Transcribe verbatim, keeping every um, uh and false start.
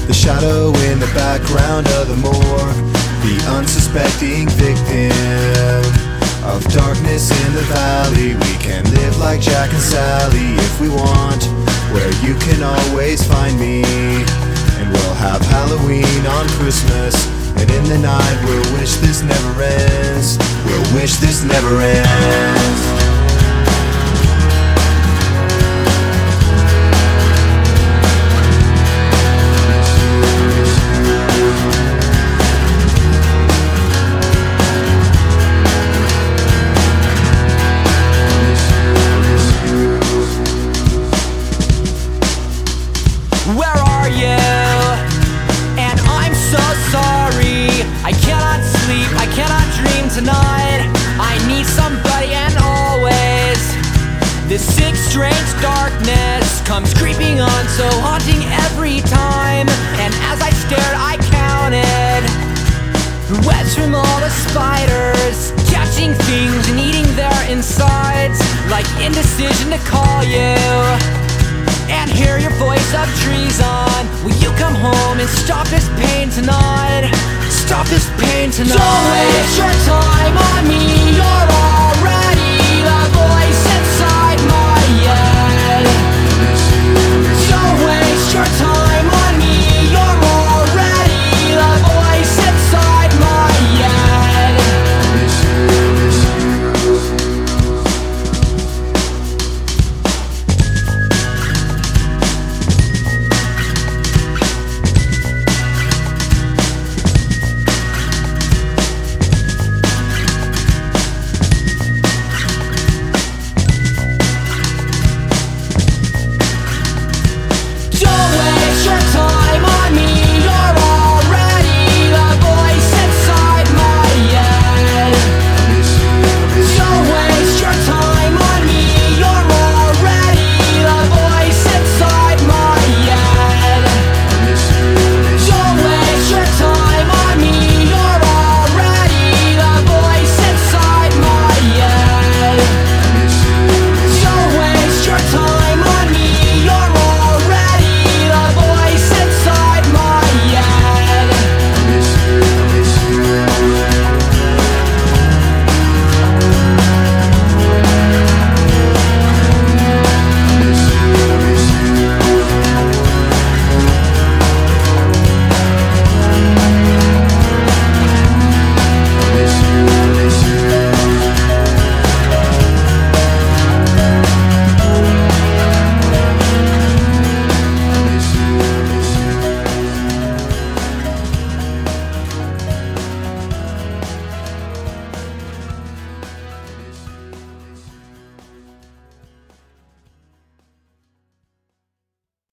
the shadow in the background of the morgue, the unsuspecting victim of darkness in the valley. We can live like Jack and Sally if we want, where you can always find me. And we'll have Halloween on Christmas, and in the night we'll wish this never ends. We'll wish this never ends. Where are you? And I'm so sorry. I cannot sleep, I cannot dream tonight. I need somebody, and always this sick, strange darkness comes creeping on, so haunting every time. And as I stared, I counted the webs from all the spiders, catching things and eating their insides, like indecision to call you and hear your voice of treason. Will you come home and stop this pain tonight? Stop this pain tonight. Don't waste your time on me, you're already